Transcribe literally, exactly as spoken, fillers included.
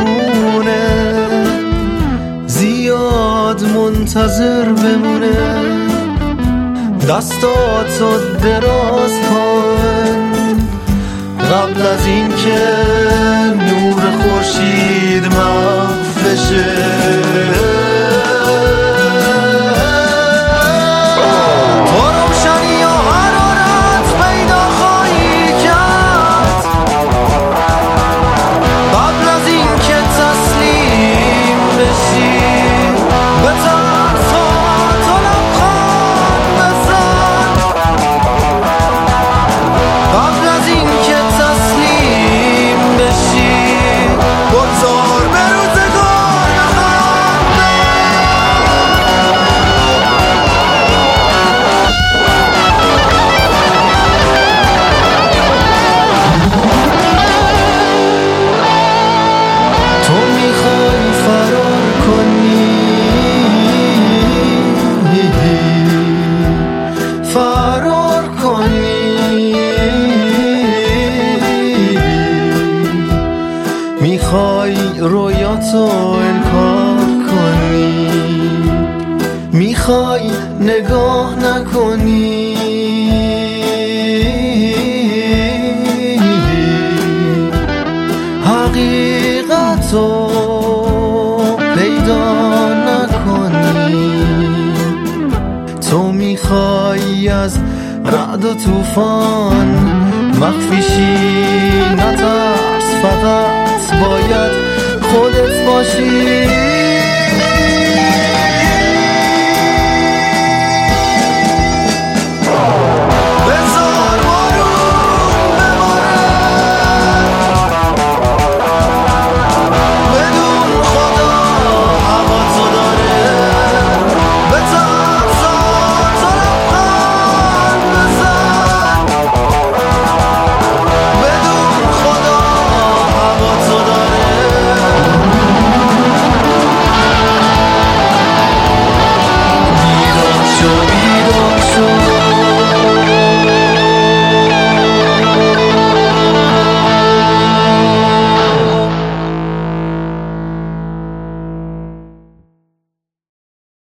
بمونه، زیاد منتظر بمونه. دستاتو دراز کن قبل از این که نور خورشید محو بشه. میخوای رویاتو انکار کنی، میخوای نگاه نکنی، حقیقتو پیدا نکنی. تو میخوای از رعد و طوفان مخفی شی، نترس، فقط باید خودت باشی.